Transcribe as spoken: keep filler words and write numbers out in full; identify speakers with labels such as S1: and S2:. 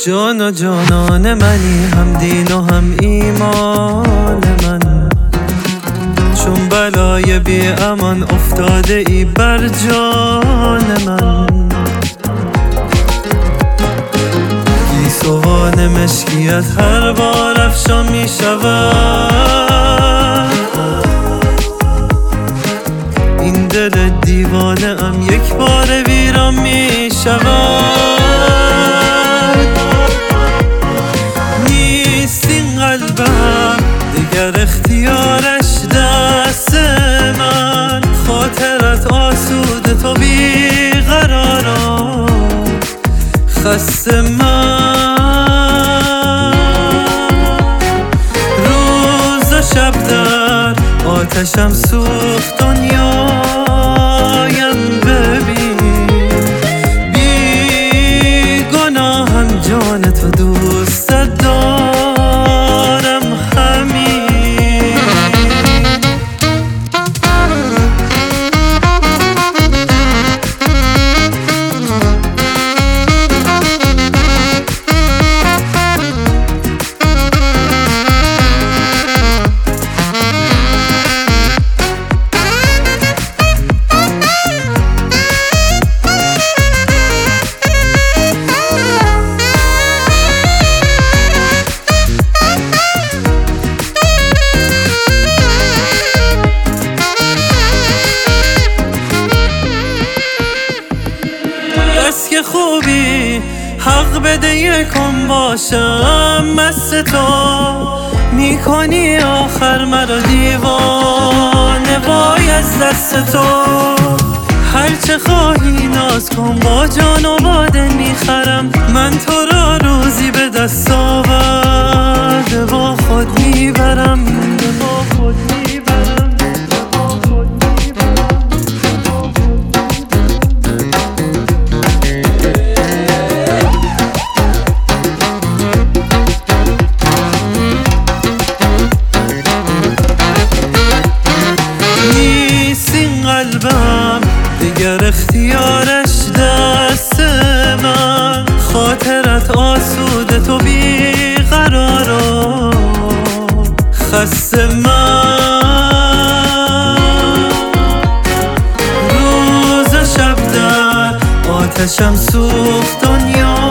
S1: جان و جانان منی، هم دین و هم ایمان من. چون بلای بی امان افتاده ای بر جان من. گیسوان مشکیت هر بار افشان می شود. این دل دیوانه ام یک بار ویران می شود. نیست این قلبم دیگر اختیارش دست من. خاطرت آسوده تو بیقرارم خسته من. روز و شب در آتشم سوخت دنیایم ببین. بی گناهم جان تو دوست دارم همین. که خوبی حق بده یکم باشم مست تو. میکنی آخر مرا دیوانه وای از دست تو. هرچه خواهی ناز کن با جان و با دل میخرم. من تو را روزی به دست آورده با خود میبرم. با خود میبرم. قلبم دیگر اختیارش دست من. خاطرت آسوده تو بیقرارم خسته من. روز و شب در آتشم سوخت دنیا